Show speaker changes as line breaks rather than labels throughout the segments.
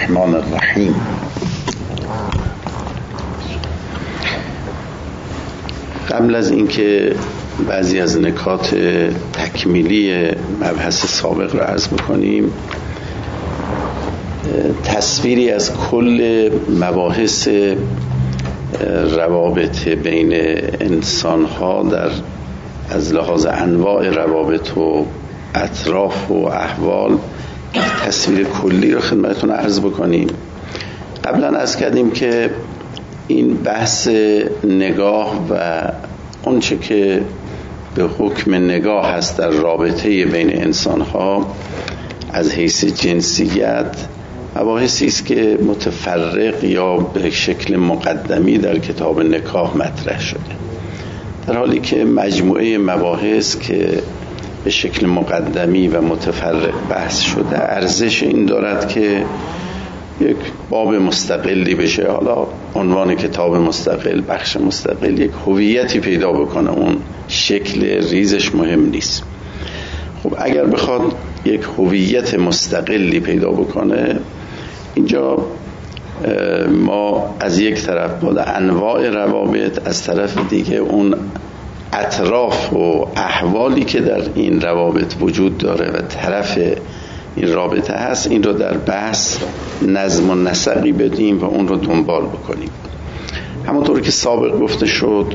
الرحمن الرحیم. قبل از اینکه بعضی از نکات تکمیلی مبحث سابق را عرض بکنیم، تصویری از کل مباحث روابط بین انسان‌ها از لحاظ انواع روابط و اطراف و احوال تصویر کلی رو خدمتتون عرض بکنیم. قبلا عرض کردیم که این بحث نگاه و اونچه که به حکم نگاه هست در رابطه بین انسان‌ها از حیث جنسیت مباحثی است که متفرق یا به شکل مقدمی در کتاب نکاح مطرح شده، در حالی که مجموعه مباحث که به شکل مقدمی و متفرق بحث شده ارزش این دارد که یک باب مستقلی بشه، حالا عنوان کتاب مستقل، بخش مستقل، یک هویتی پیدا بکنه. اون شکل ریزش مهم نیست. خب اگر بخواد یک هویت مستقلی پیدا بکنه، اینجا ما از یک طرف با انواع روابط، از طرف دیگه اون اطراف و احوالی که در این روابط وجود داره و طرف این رابطه هست، این رو در بحث نظم و نسقی بدیم و اون رو دنبال بکنیم. همونطور که سابق گفته شد،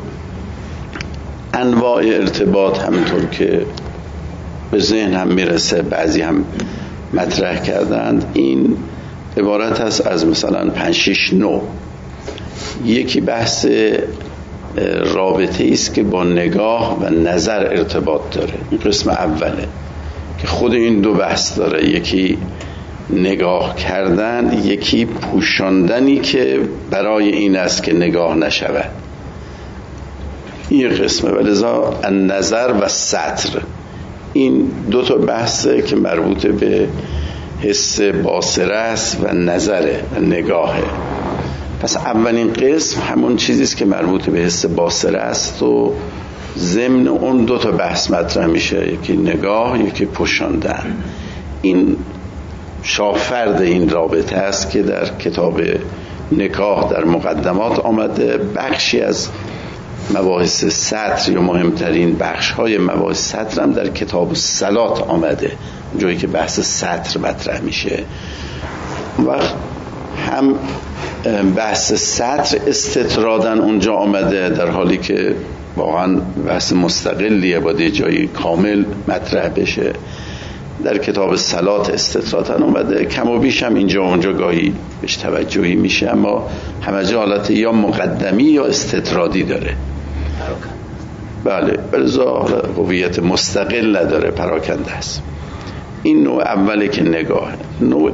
انواع ارتباط همونطور که به ذهن هم میرسه، بعضی هم مطرح کردند، این عبارت هست از مثلا 5-6 نوع. یکی بحث رابطه است که با نگاه و نظر ارتباط داره، این قسم اوله که خود این دو بحث داره، یکی نگاه کردن، یکی پوشاندنی که برای این است که نگاه نشود. این قسمه. ولذا نظر و سطر، این دو تا بحثه که مربوط به حس باصره است و نظره و نگاهه. پس اولین قسم همون چیزیست که مربوط به حس باصره است و ضمن اون دو تا بحث مطرح میشه، یکی نگاه، یکی پوشاندن. این شاهفرد این رابطه است که در کتاب نکاح در مقدمات آمده. بخشی از مباحث سطر یا مهمترین بخش‌های مباحث سطر هم در کتاب صلات آمده، جایی که بحث سطر مطرح میشه. وقت هم بحث سطر استطرادن اونجا آمده، در حالی که واقعا بحث مستقلیه، باید جایی کامل مطرح بشه. در کتاب صلات استطرادن آمده، کم و بیش هم اینجا اونجا گاهی بهش توجهی میشه، اما همه جا حالت یا مقدمی یا استطرادی داره. بله، بلزا هویت مستقل نداره، پراکنده است. این نوع اوله که نگاه. نوع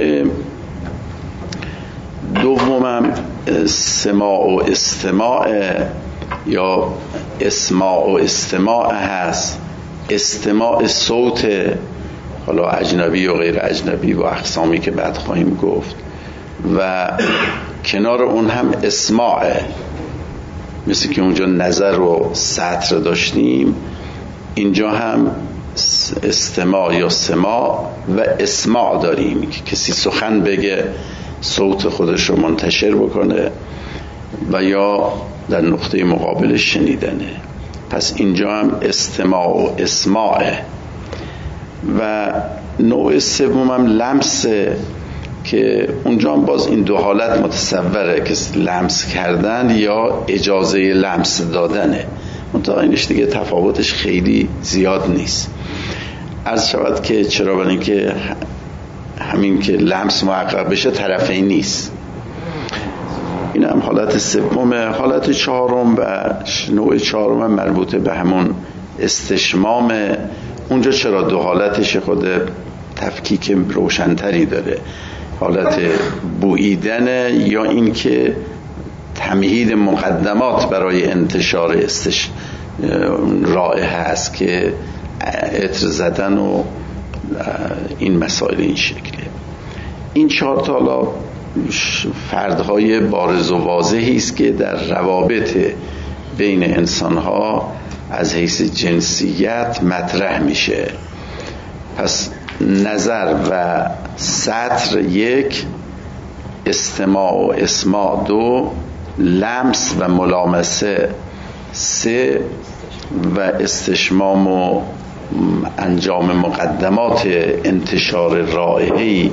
دومم سماع و استماع یا اسماع و استماع هست. استماع صوت، حالا اجنبی و غیر اجنبی و اقسامی که بعد خواهیم گفت، و کنار اون هم اسماعه، مثل که اونجا نظر و سطر داشتیم، اینجا هم استماع یا سماع و اسماع داریم که کسی سخن بگه، صوت خودش رو منتشر بکنه و یا در نقطه مقابل شنیدنه. پس اینجا هم استماع و اسماعه. و نوع سوم هم لمسه که اونجا هم باز این دو حالت متصوره که لمس کردن یا اجازه لمس دادنه، منتها اینش دیگه تفاوتش خیلی زیاد نیست. عرض شود که چرا؟ برای اینکه همین که لمس محقق بشه طرفین نیست. این هم حالت سومه. حالت چهارم و نوع چهارم هم مربوطه به همون استشمام. اونجا چرا دو حالتش خود تفکیک روشنتری داره، حالت بوییدن یا این که تمهید مقدمات برای انتشار رائحه هست که عطر زدن و این مسائل این شکله. این چهار تا حالا فردهای بارز و واضحی است که در روابط بین انسانها از حیث جنسیت مطرح میشه. پس نظر و سطر یک، استماع و اسماع 2، لمس و ملامسه 3، و استشمام و انجام مقدمات انتشار رائحه‌ای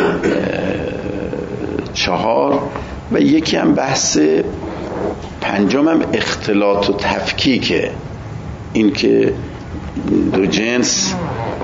4، و یکی هم بحث 5 هم اختلاط و تفکیکه، این که دو جنس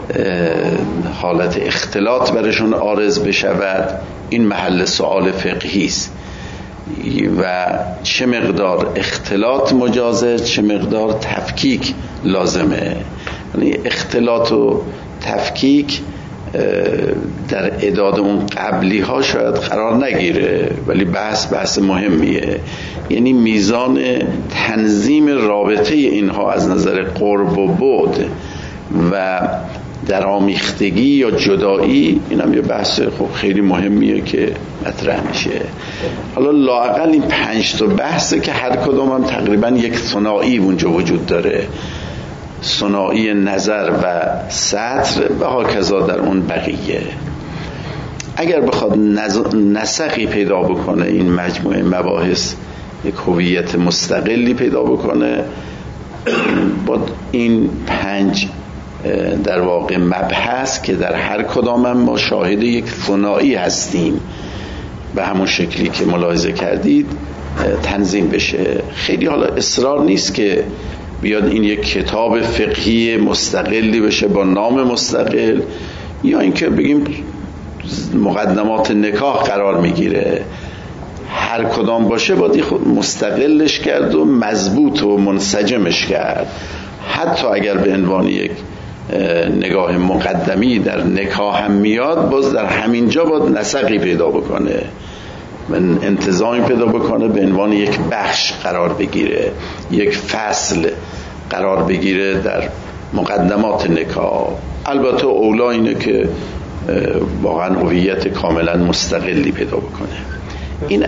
حالت اختلاط برشون عارض بشود، این محل سوال فقهی است و چه مقدار اختلاط مجازه، چه مقدار تفکیک لازمه. یعنی اختلاط و تفکیک در اعداد اون قبلی ها شاید قرار نگیره، ولی بحث مهمیه. یعنی میزان تنظیم رابطه اینها از نظر قرب و بعد و درآمیختگی یا جدایی، این هم یه بحث خب خیلی مهمیه که مطرح میشه. حالا لااقل این 5 تا بحثه که هر کدوم هم تقریبا یک ثنایی اونجا وجود داره، ثنایی نظر و سطر و هاکذا در اون بقیه. اگر بخواد نسقی پیدا بکنه این مجموعه مباحث، یک هویت مستقلی پیدا بکنه، با این 5 در واقع مبحث که در هر کدام هم ما شاهد یک ثنایی هستیم به همون شکلی که ملاحظه کردید تنظیم بشه. خیلی حالا اصرار نیست که بیاد این یک کتاب فقهی مستقلی بشه با نام مستقل، یا اینکه بگیم مقدمات نکاح قرار میگیره. هر کدام باشه باید مستقلش کرد و مضبوط و منسجمش کرد. حتی اگر به عنوان یک نگاه مقدمی در نکاح هم میاد، باز در همین جا باید نسقی پیدا بکنه، انتظامی پیدا بکنه، به عنوان یک بخش قرار بگیره، یک فصل قرار بگیره در مقدمات نکاح. البته اولا اینه که واقعا هویت کاملا مستقلی پیدا بکنه. این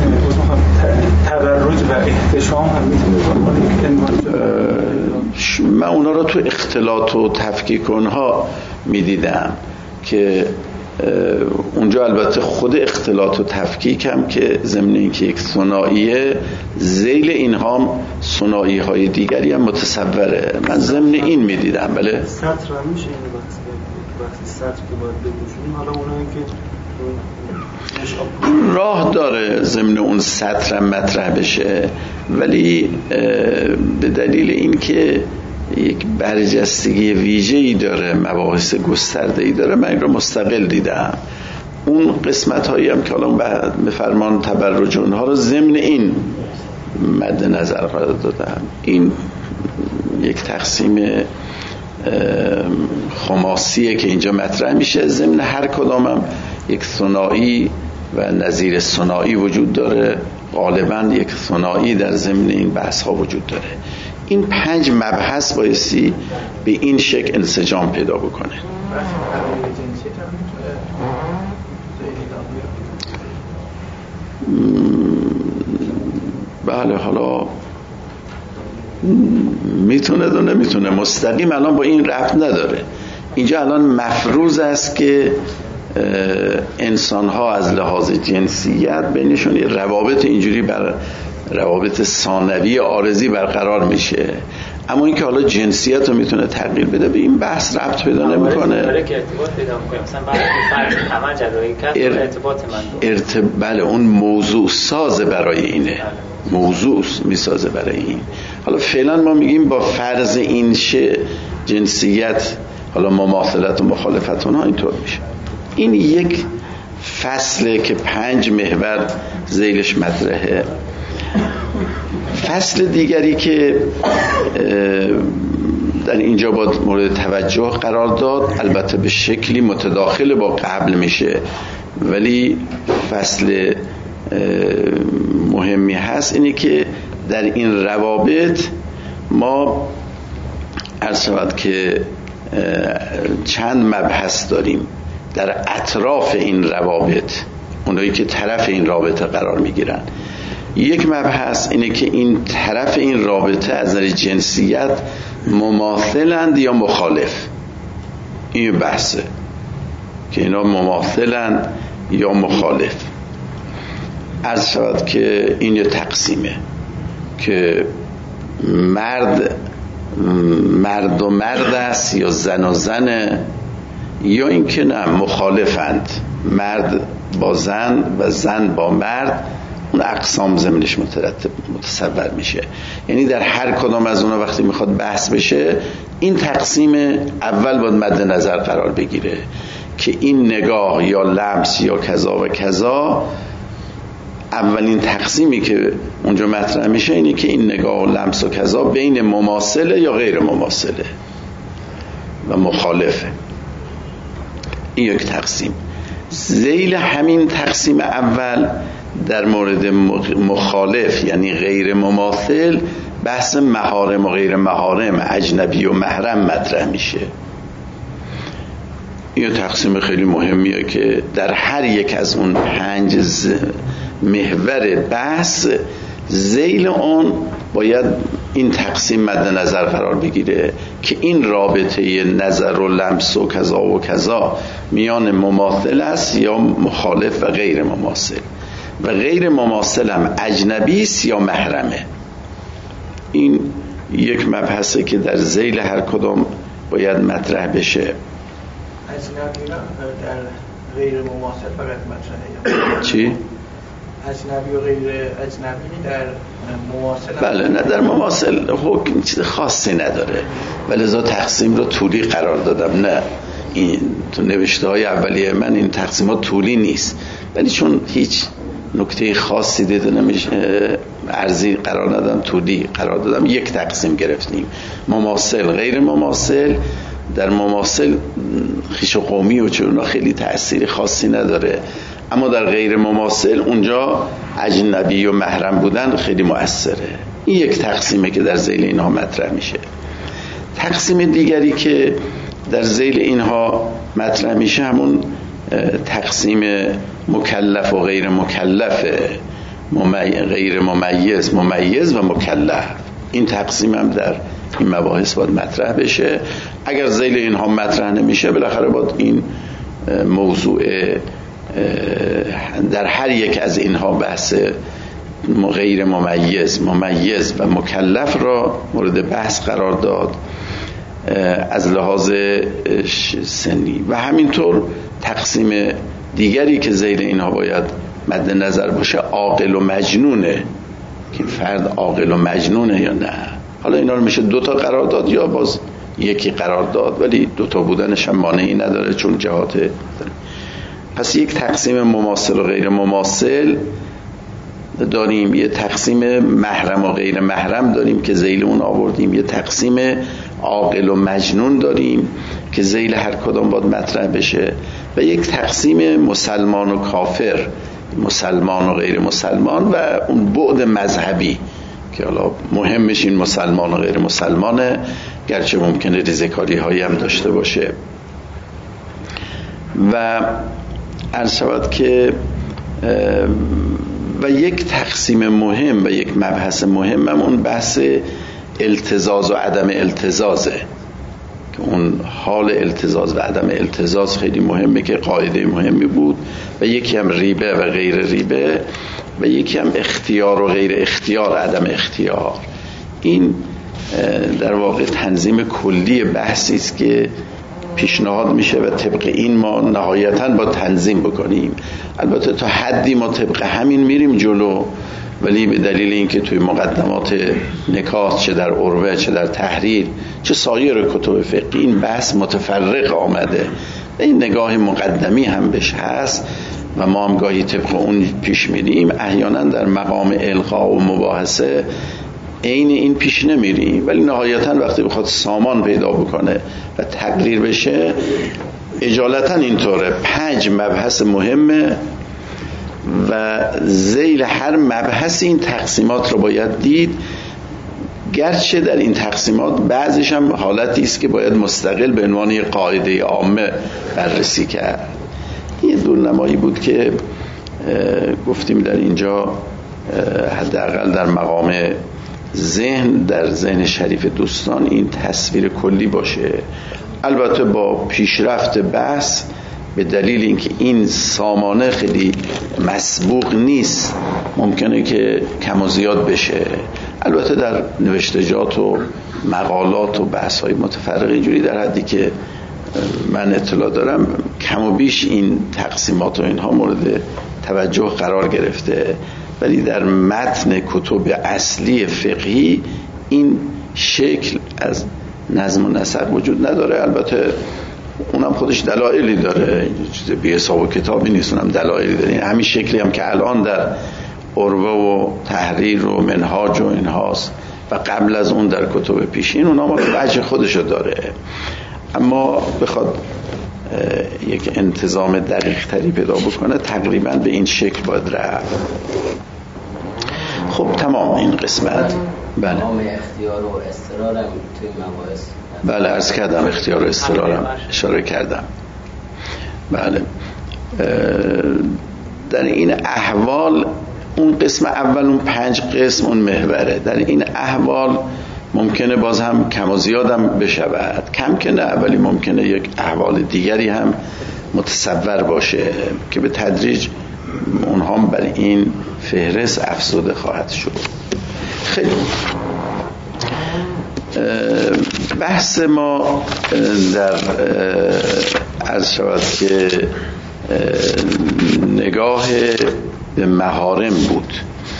تبرج و احتشام هم میتونه
من اونا رو تو اختلاط و تفکیک اونها میدیدم که اونجا البته خود اختلاط و تفکیک هم که ضمن اینکه یک ثنائیه، ذیل اینها هم ثنایی های دیگری هم متصوره. من ضمن این میدیدم. بله
سطر هم میشه این وقتی سطر که باید بگوشونیم، حالا اونایی که
راه داره ضمن اون سطر هم مطرح بشه، ولی به دلیل اینکه یک برجستگی ویژه‌ای داره، مباحث گسترده‌ای داره، من این رو مستقل دیدم. اون قسمت هایی هم که الان به فرمان تبرج اونها رو ضمن این مد نظر قرار دادم. این یک تقسیم خماسیه که اینجا مطرح میشه. ضمن هر کدام هم یک ثنایی و نظیر ثنایی وجود داره. غالبا یک ثنایی در ضمن این بحث ها وجود داره. این 5 مبحث بایستی به این شکل انسجام پیدا بکنه. بله، حالا میتونه و نمیتونه، مستقیم الان با این ربط نداره. اینجا الان مفروض است که انسان ها از لحاظ جنسیت بینشون یه روابط اینجوری روابط ثانوی عارضی برقرار میشه، اما اینکه حالا جنسیت رو میتونه تغییر بده به این بحث ربط پیدا نمیکنه. بله، اون موضوع سازه برای اینه، موضوع میسازه برای این. حالا فعلا ما میگیم با فرض این جنسیت، حالا مماثلت و مخالفت اونها اینطور میشه. این یک فصله که 5 محور ذیلش مطرحه. فصل دیگری که در اینجا باید مورد توجه قرار داد، البته به شکلی متداخل با قبل میشه، ولی فصل مهمی هست، اینه که در این روابط ما عرض شود که چند مبحث داریم در اطراف این روابط، اونایی که طرف این رابطه قرار میگیرن. یک مبحث اینه که این طرف این رابطه از نظر جنسیت مماثلند یا مخالف. این بحثه که اینا مماثلند یا مخالف. عرض شود که این یه تقسیمه که مرد و مرد است یا زن و زنه، یا این که نه مخالفند، مرد با زن و زن با مرد. اون اقسام ضمنش متصور میشه. یعنی در هر کدام از اونها وقتی میخواد بحث بشه، این تقسیم اول باید مد نظر قرار بگیره که این نگاه یا لمس یا کذا و کذا، اولین تقسیمی که اونجا مطرح میشه اینه که این نگاه و لمس و کذا بین مماثله یا غیر مماثله و مخالفه. این یک تقسیم. ذیل همین تقسیم اول در مورد مخالف یعنی غیر مماثل بحث محارم و غیر محارم، اجنبی و محرم مطرح میشه. این تقسیم خیلی مهمیه که در هر یک از اون 5 محور بحث ذیل اون باید این تقسیم مد نظر قرار بگیره که این رابطه نظر و لمس و کذا و کذا میان مماثل است یا مخالف و غیر مماثل، و غیر مماثل هم اجنبی است یا محرمه. این یک مبحثه که در ذیل هر کدام باید مطرح بشه.
اجنبی در غیر مماثل فقط مطرحه.
چی؟
اجنبی و غیر اجنبی در مماثل.
بله، نه در مماثل حکم چیز خاصی نداره، ولذا تقسیم رو طولی قرار دادم. نه، این تو نوشته های اولیه من این تقسیمات طولی نیست، ولی چون هیچ نکته خاصی دیده نمیشه ارزی قرار ندادم، طولی قرار دادم. یک تقسیم گرفتیم، مماثل غیر مماثل. در مماثل خویش و قومی و چون خیلی تأثیر خاصی نداره، اما در غیر مماثل اونجا اجنبی و محرم بودن خیلی مؤثره. این یک تقسیمه که در ذیل اینها مطرح میشه. تقسیم دیگری که در ذیل اینها مطرح میشه همون تقسیم مکلف و غیر مکلف، غیر ممیز، ممیز و مکلف. این تقسیم هم در این مباحث باید مطرح بشه. اگر ذیل اینها مطرح نمیشه بالاخره باید این موضوع در هر یک از اینها بحث غیر ممیز، ممیز و مکلف را مورد بحث قرار داد از لحاظ سنی. و همینطور تقسیم دیگری که ذیل اینها باید مد نظر باشه عاقل و مجنونه، که فرد عاقل و مجنونه یا نه. حالا اینا رو میشه 2 تا قرار داد یا باز یکی قرار داد، ولی 2 تا بودنش هم مانعی نداره چون جهات داره. پس یک تقسیم مماثل و غیر مماثل داریم، یه تقسیم محرم و غیر محرم داریم که ذیل اون آوردیم، یه تقسیم عاقل و مجنون داریم که ذیل هر کدام باید مطرح بشه، و یک تقسیم مسلمان و کافر، مسلمان و غیر مسلمان، و اون بعد مذهبی که حالا مهمش این مسلمان و غیر مسلمانه، گرچه ممکنه ریزکاری هایی هم داشته باشه. و عرض شود که و یک تقسیم مهم و یک مبحث مهم هم اون بحث التزاز و عدم التزازه، که اون حال التزاز و عدم التزاز خیلی مهمه که قاعده مهمی بود. و یکی هم ریبه و غیر ریبه، و یکی هم اختیار و غیر اختیار، عدم اختیار. این در واقع تنظیم کلی بحثی است که پیشنهاد میشه و طبق این ما نهایتاً با تنظیم بکنیم. البته تا حدی ما طبق همین میریم جلو، ولی به دلیل اینکه توی مقدمات نکاح چه در عروه چه در تحریر چه سایر کتب فقهی این بحث متفرق آمده، این نگاه مقدمی هم بهش هست و ما هم گاهی طبق اون پیش میریم. احیانا در مقام القا و مباحثه عین این پیش نمیریم، ولی نهایتا وقتی بخواد سامان پیدا بکنه و تقریر بشه اجالتا اینطوره. 5 مبحث مهمه و ذیل هر مبحث این تقسیمات رو باید دید، گرچه در این تقسیمات بعضیش هم حالتی است که باید مستقل به عنوان یک قاعده عامه بررسی کرد. این دورنمایی بود که گفتیم در اینجا حداقل در مقام ذهن، در ذهن شریف دوستان این تصویر کلی باشه. البته با پیشرفت بحث به دلیل اینکه این سامانه خیلی مسبوق نیست ممکنه که کم و زیاد بشه. البته در نوشتجات و مقالات و بحث‌های متفرق اینجوری در حدی که من اطلاع دارم کم و بیش این تقسیمات و اینها مورد توجه قرار گرفته، ولی در متن کتب اصلی فقهی این شکل از نظم و نسق وجود نداره. البته اونم خودش دلایلی داره، چیز بی حساب و کتابی نیست، اونم دلایلی داره. همین شکلی هم که الان در عروه و تحریر و منهاج و اینهاست و قبل از اون در کتب پیشین اونم وجه خودشو داره، اما بخواد یک انتظام دقیق تری پیدا بکنه تقریبا به این شکل باید رفت. خب تمام این قسمت. بله
تمام اختیار و استقرارم توی مباحث.
بله عرض کردم اختیار و استقرارم اشاره کردم. بله در این احوال اون قسم اول اون 5 قسم اون محوره. در این احوال ممکنه باز هم کم و زیادم بشود، کم که نه ولی ممکنه یک احوال دیگری هم متصور باشه که به تدریج اونها بر این فهرست افزوده خواهد شد. خیلی بحث ما در عرض شود که نگاه به محارم بود.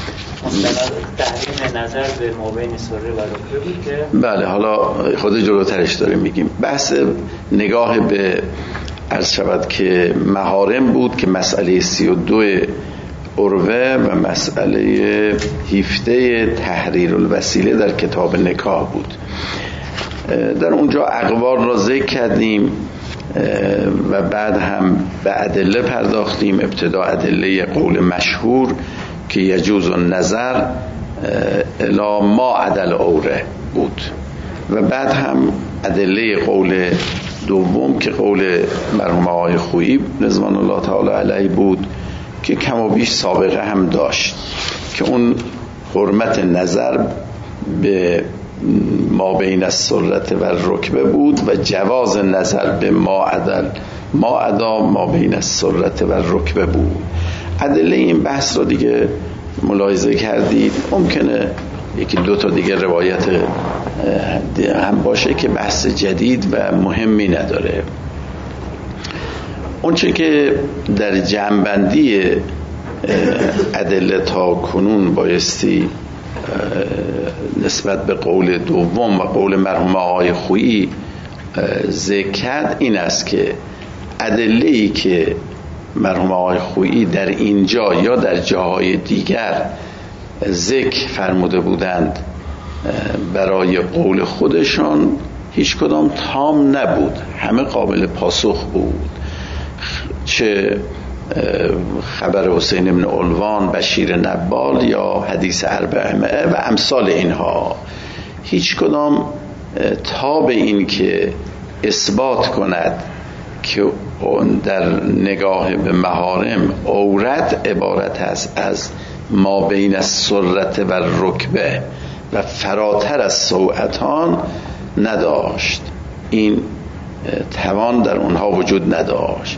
تحریم نظر به مابین سره و رکبه بود که
بله حالا خود جلوترش داریم میگیم. بحث نگاه به عرض شود که محارم بود که مسئله 32 عروه و مسئله 17 تحریر الوسیله در کتاب نکاح بود. در اونجا اقوال را ذکر کردیم و بعد هم به ادله پرداختیم. ابتدا ادله قول مشهور که یجوز النظر الی ما عدل عوره بود و بعد هم ادله قول دوم که قول مرحوم آقای خویی رضوان الله تعالی علیه بود که کم و بیش سابقه هم داشت که اون حرمت نظر به ما بین السرة و الرکبه بود و جواز نظر به ما عدا ما بین السرة و الرکبه بود. ادله این بحث رو دیگه ملاحظه کردید. ممکنه یکی دو تا دیگه روایت هم باشه که بحث جدید و مهمی نداره. اونچه که در جمع‌بندی ادله تا کنون بایستی نسبت به قول دوم و قول مرحوم آقای خویی ذکر کرد این است که ادله‌ای که مرحوم آقای خویی در اینجا یا در جاهای دیگر ذکر فرموده بودند برای قول خودشان هیچ کدام تام نبود، همه قابل پاسخ بود. چه خبر حسین بن علوان، بشیر نبال یا حدیث اربعمائه و امثال اینها، هیچ کدام تا به این که اثبات کند که در نگاه به محارم عورت عبارت است از ما بین السرة و الرکبه و فراتر از سوعتان نداشت. این توان در اونها وجود نداشت.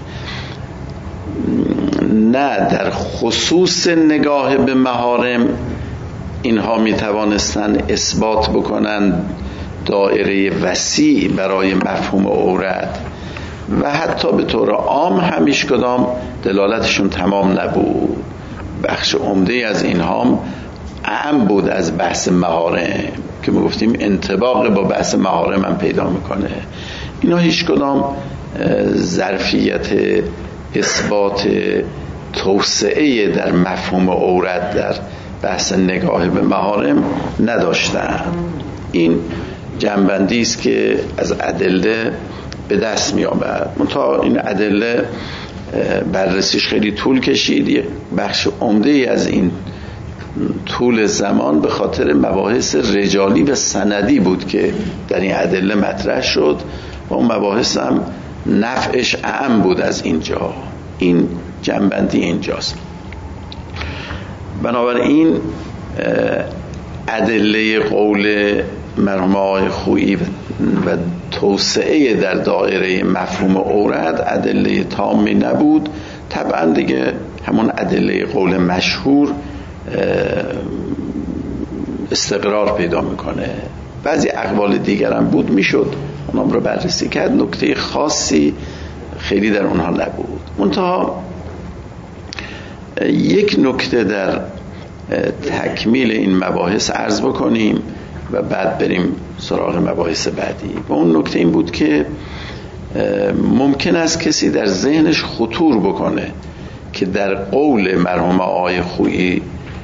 نه در خصوص نگاه به محارم اینها می توانستن اثبات بکنن دایره وسیع برای مفهوم عورت و حتی به طور عام همیش کدام دلالتشون تمام نبود. بخش عمده از اینها اعم بود از بحث محارم که ما گفتیم انطباق با بحث محارم هم پیدا میکنه. اینا هیچ کدام ظرفیت اثبات توسعه در مفهوم عورت در بحث نگاه به محارم نداشتن. این جنبندی است که از ادله به دست می آمد. منتها این ادله بررسیش خیلی طول کشید. یک بخش عمده از این طول زمان به خاطر مباحث رجالی و سندی بود که در این ادله مطرح شد و اون مباحث هم نفعش اعم بود از اینجا. این جنبندی اینجاست. بنابراین ادله قول مرحوم آقای خویی و توسعه در دایره مفهوم عورت ادله تامی نبود. طبعا دیگه همون ادله قول مشهور استقرار پیدا میکنه. بعضی اقوال دیگر هم بود، میشد اونام رو بررسی کرد، نکته خاصی خیلی در اونها نبود. منتها یک نکته در تکمیل این مباحث عرض بکنیم و بعد بریم سراغ مباحث بعدی. و اون نکته این بود که ممکن است کسی در ذهنش خطور بکنه که در قول مرحوم آقای خویی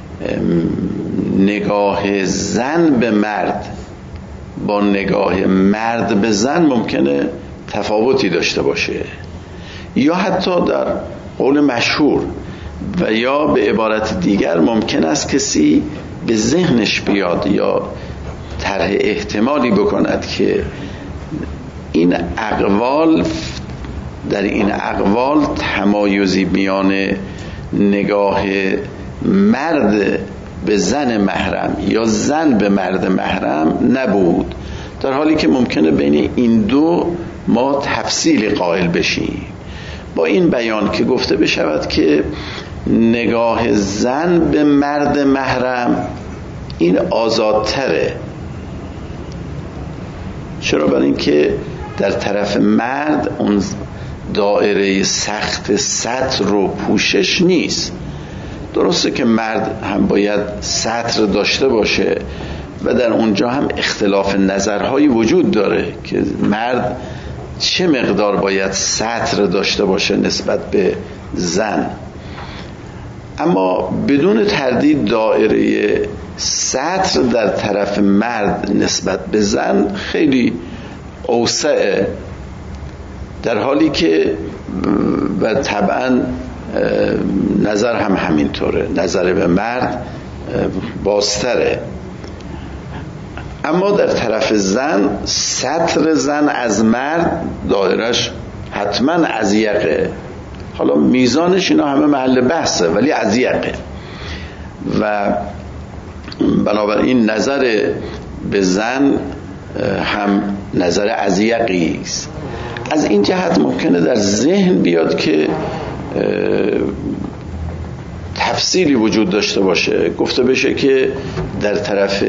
نگاه زن به مرد با نگاه مرد به زن ممکنه تفاوتی داشته باشه، یا حتی در قول مشهور و یا به عبارت دیگر ممکن است کسی به ذهنش بیاد یا طرح احتمالی بکند که این اقوال در این اقوال تمایزی میان نگاه مرد به زن محرم یا زن به مرد محرم نبود، در حالی که ممکنه بین این دو ما تفصیل قائل بشیم. با این بیان که گفته بشود که نگاه زن به مرد محرم این آزادتره. چرا؟ برای اینکه در طرف مرد اون دایره سخت ستر رو پوشش نیست. درسته که مرد هم باید ستر داشته باشه و در اونجا هم اختلاف نظرهایی وجود داره که مرد چه مقدار باید ستر داشته باشه نسبت به زن، اما بدون تردید دایره ستر در طرف مرد نسبت به زن خیلی اوسعه، در حالی که و طبعا نظر هم همینطوره، نظر به مرد بازتره. اما در طرف زن ستر زن از مرد دایرش حتما اضیقه. حالا میزانش اینا همه محل بحثه ولی اضیقه و بنابراین نظر به زن هم نظر اضیقی است. از این جهت ممکنه در ذهن بیاد که تفصیلی وجود داشته باشه، گفته بشه که در طرف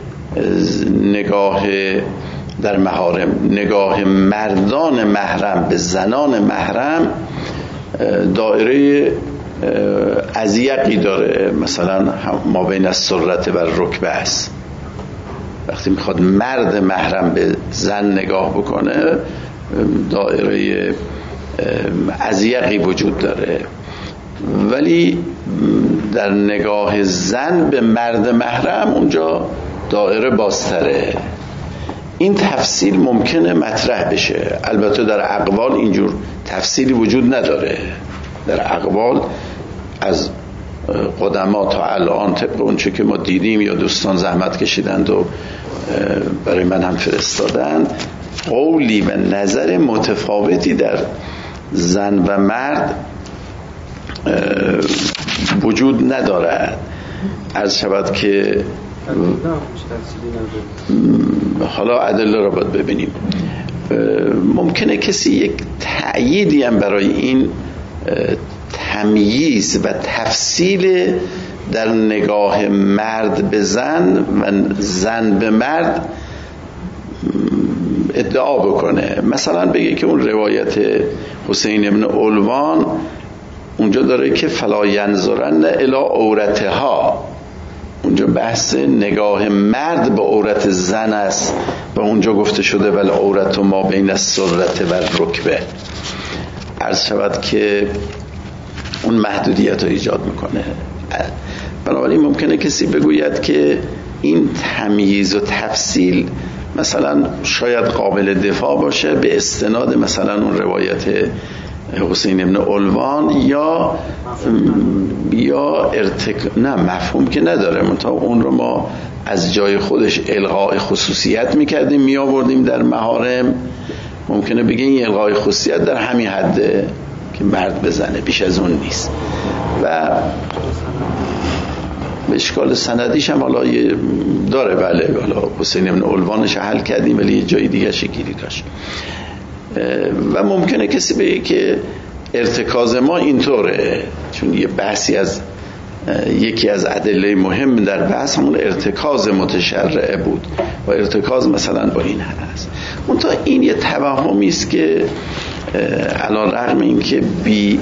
نگاه در محارم نگاه مردان محرم به زنان محرم دایره اضیقی داره، مثلا ما بین السرة و الرکبه است. وقتی میخواد مرد محرم به زن نگاه بکنه دایره اضیقی وجود داره، ولی در نگاه زن به مرد محرم اونجا دایره بازتره. این تفصیل ممکنه مطرح بشه. البته در اقوال اینجور تفصیلی وجود نداره. در اقوال از قدما تا الان طبق اونچه که ما دیدیم یا دوستان زحمت کشیدند و برای من هم فرستادن، قولی و نظر متفاوتی در زن و مرد وجود ندارد. عرض شود که حالا ادله را باید ببینیم. ممکنه کسی یک تأییدی هم برای این تمییز و تفصیل در نگاه مرد به زن و زن به مرد ادعا بکنه. مثلا بگه که اون روایت حسین ابن علوان اونجا داره که فلا ینظرن الی عورتها، اونجا بحث نگاه مرد به عورت زن است و اونجا گفته شده ولی عورت ما بین السرة و الرکبه. عرض شود که اون محدودیت رو ایجاد میکنه. بنابراین ممکنه کسی بگوید که این تمییز و تفصیل مثلا شاید قابل دفاع باشه به استناد مثلا اون روایت حسین ابن علوان یا نه مفهوم که نداره، منتها اون رو ما از جای خودش الغاء خصوصیت میکردیم می آوردیم در محارم. ممکنه بگه این الغاء خصوصیت در همین حده که مرد بزنه، بیش از اون نیست. و اشکال سندیش هم حالا داره، بله، حالا حسین بن علوانش حل کردیم ولی یه جای دیگه شکلی داشت و ممکنه کسی بگه که ارتکاز ما اینطوره، چون یه بحثی از یکی از ادله مهم در بحث همون ارتکاز متشرعه بود و ارتکاز مثلا با این هست. منتها این یه توهمی است که علی رغم این که بی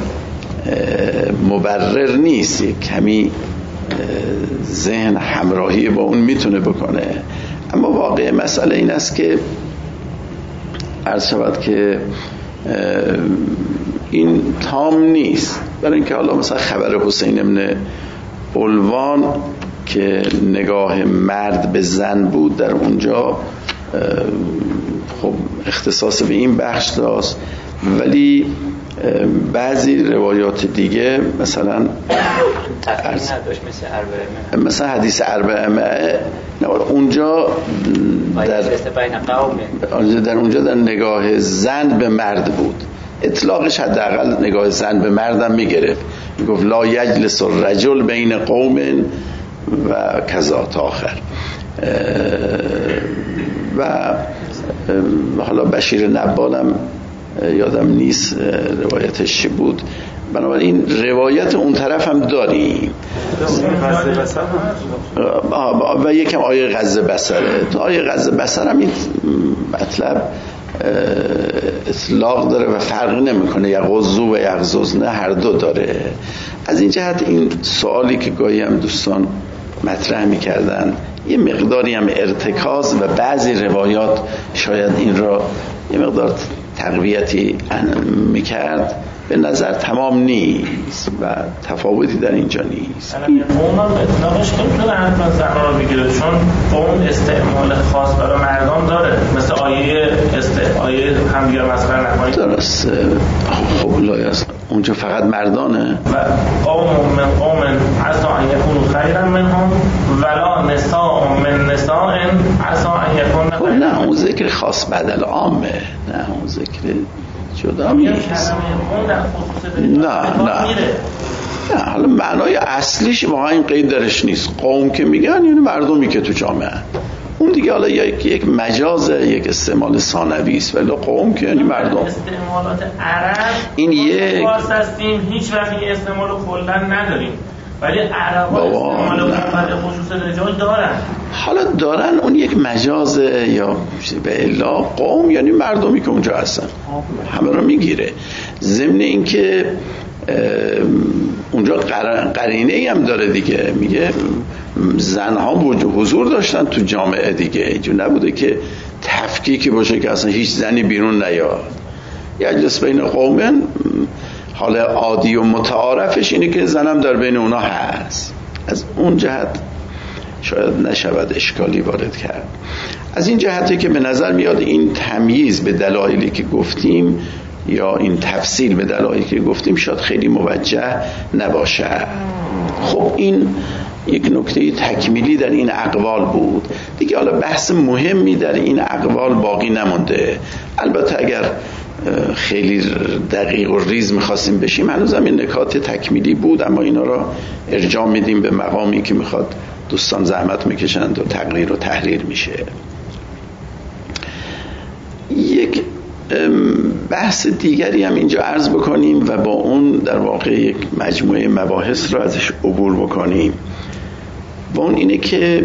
مبرر نیست، یک کمی ذهن همراهی با اون میتونه بکنه، اما واقع مسئله این است که عرض شود که این تام نیست. برای اینکه حالا مثلا خبر حسین بن علوان که نگاه مرد به زن بود در اونجا خب اختصاص به این بخش داشت، ولی بعضی روایات دیگه مثلا مثلا حدیث اربعه اونجا در اونجا در نگاه زن به مرد بود، اطلاقش حداقل نگاه زن به مردم میگرفت، میگفت لا یجلس الرجل بین قوم و کذا تا آخر. و حالا بشیر نبالم یادم نیست روایتش چی بود، بنابراین روایت اون طرف هم داریم و یکم آیه غض بصره. تو آیه غض بصره هم این مطلب اطلاق داره و فرق نمیکنه، یغضوا و یغضضن هر دو داره. از این جهت این سوالی که گاهی هم دوستان مطرح میکردن یه مقداری هم ارتکاز و بعضی روایات شاید این را یه مقدار تقویتی میکرد، به نظر تمام نیست و تفاوتی در اینجا نیست.
قوم هم اطلاقش نمیتونه حتما زنها رو بگیره، چون قوم استعمال خاص برای مردان داره، مثل آیه همدیگر مسخره نکنید.
درست. خب لایست اونجا فقط مردانه
و قوم من قوم عسى ان یکونوا خیرا منهم ولا نساء من نساء عسى ان یکن خیرا.
نه اون ذکر خاص بدل عامه، نه اون ذکر جدا نیست. نه حالا معنای اصلیش واقعا این قید درش نیست. قوم که میگن یعنی مردمی که تو جامعه، اون دیگه حالا یک مجازه، یک استعمال ثانوی است، ولی قوم که یعنی مردم.
استعمالات عرب این یک خاص هستیم، هیچ وقت این استعمال کلا نداریم، ولی عربا استعمال به خصوص رجال دارن.
حالا دارن، اون یک مجازه یا به الا قوم یعنی مردمی که اونجا هستن همه رو میگیره. ضمن این که اونجا قرینه ای هم داره دیگه، میگه زنها حضور داشتن تو جامعه دیگه، اینجور نبوده که تفکیکی باشه که اصلا هیچ زنی بیرون نیاد. یجلس بین قومن، حال عادی و متعارفش اینه که زنم در بین اونا هست. از اون جهت شاید نشود اشکالی وارد کرد. از این جهتی که به نظر میاد این تمییز به دلایلی که گفتیم یا این تفصیل به دلایلی که گفتیم شاید خیلی موجه نباشه. خب این یک نکته تکمیلی در این اقوال بود دیگه. حالا بحث مهمی در این اقوال باقی نمونده. البته اگر خیلی دقیق و ریز میخواستیم بشیم هنوزم این نکات تکمیلی بود، اما اینا را ارجاع میدیم به مقامی که میخواد دوستان زحمت میکشند و تقریر و تحریر میشه. یک بحث دیگری هم اینجا عرض بکنیم و با اون در واقع یک مجموعه مباحث را ازش عبور بکنیم، و اون اینه که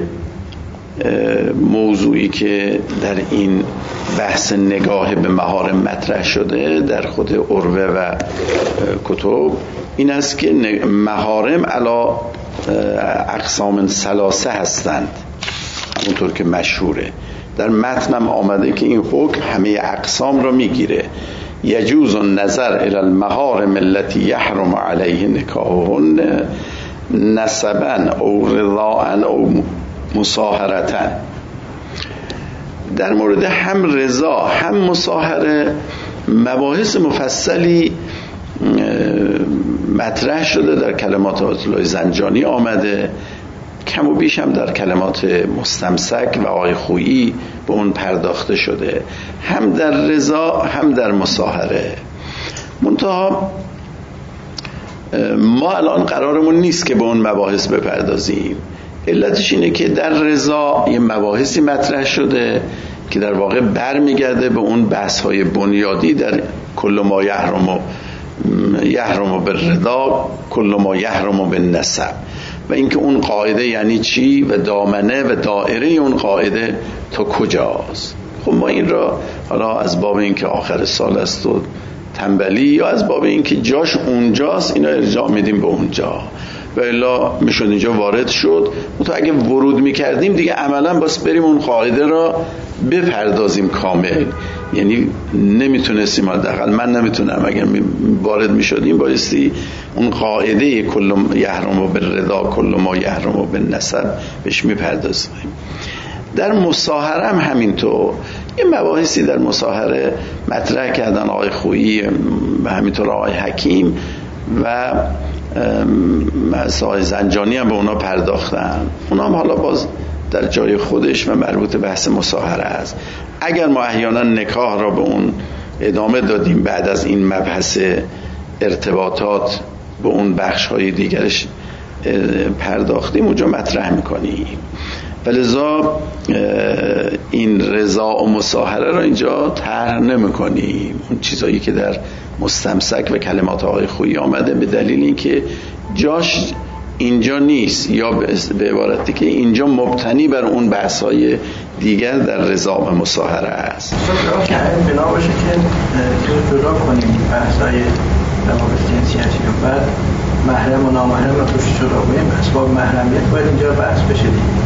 موضوعی که در این بحث نگاه به محارم مطرح شده در خود عروه و کتب این است که محارم علی اقسام ثلاثه هستند، همونطور که مشهوره. در متنم آمده که این حکم همه اقسام را میگیره. یجوز النظر الی المحارم التي یحرم علیه نکاحهن نسبا او رضاء او مصاهرة. در مورد هم رضا هم مصاهره مباحث مفصلی مطرح شده، در کلمات آیت الله زنجانی آمده، کم و بیش هم در کلمات مستمسک و آقای خویی به اون پرداخته شده، هم در رضا هم در مصاهره. منتها ما الان قرارمون نیست که به اون مباحث بپردازیم. علتش اینه که در رضا یه مباحثی مطرح شده که در واقع برمیگرده به اون بحث‌های بنیادی در کل ما یحرم بالرضا کل ما یحرم بالنسب، و اینکه اون قاعده یعنی چی و دامنه و دائره اون قاعده تا کجاست. خب ما این را حالا از باب اینکه آخر سال است و تنبلی، یا از باب اینکه جاش اونجاست، اینا ارجاع میدیم به اونجا، و الا میشد اینجا وارد شد. تو اگه ورود میکردیم دیگه عملا باز بریم اون قاعده را بپردازیم کامل، یعنی نمیتونستیم، حداقل من نمیتونم، اگر وارد میشدیم بایستی اون قاعده کل یحرم بالرضا کل ما یحرم بالنسب بهش میپردازیم. در مصاهره هم همینطور یه مباحثی در مصاهره مطرح کردن آقای خویی و همینطور آقای حکیم و آقای زنجانی هم به اونا پرداختن. اونا هم حالا باز در جای خودش و مربوط به بحث مصاهره است. اگر ما احیانا نکاح را به اون ادامه دادیم بعد از این مبحث ارتباطات به اون بخش‌های دیگرش پرداختیم، اونجا مطرح می‌کنیم. ولذا این رضا و مصاهره را اینجا طرح نمی‌کنیم. اون چیزایی که در مستمسک و کلمات آقای خویی آمده به دلیل اینکه جاش اینجا نیست، یا به عبارتی که اینجا مبتنی بر اون بحث‌های دیگر در رضا و مصاهره است.
که بنا باشه که جدا کنیم بحث‌های روابط جنسی و بعد محرم و نامحرم رو توش جدا کنیم، اسباب محرمیت باید اینجا بحث بشه.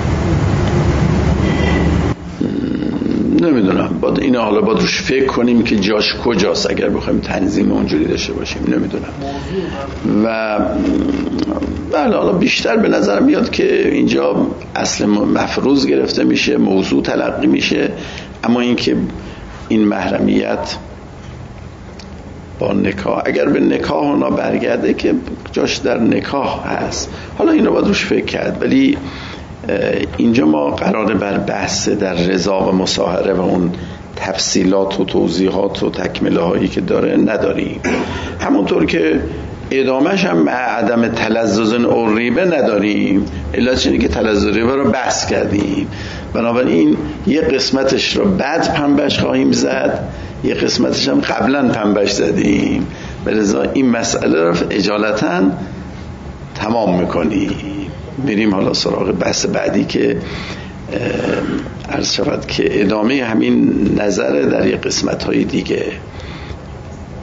نمیدونم، باید این حالا باید روش فکر کنیم که جاش کجاست اگر بخوایم تنظیم اونجوری داشته باشیم. نمیدونم. و بله، حالا بیشتر به نظر میاد که اینجا اصل مفروض گرفته میشه، موضوع تلقی میشه، اما اینکه این محرمیت با نکاح، اگر به نکاح اونا برگرده که جاش در نکاح هست، حالا اینو باید روش فکر کرد. ولی اینجا ما قراره بر بحث در رضا و مصاهره و اون تفصیلات و توضیحات و تکمله هایی که داره نداریم. همونطور که ادامهش هم مع عدم تلذذ الریبه نداریم. علتش اینه که تلذذ الریبه رو بحث کردیم، بنابراین یه قسمتش رو بعد پنبش خواهیم زد، یه قسمتش هم قبلا پنبش زدیم، لذا این مسئله رو اجالتا تمام میکنیم. میریم حالا سراغ بحث بعدی که عرض شود که ادامه همین نظر در یه قسمت‌های دیگه.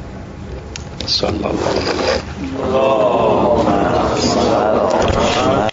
صلی الله علیه و آله.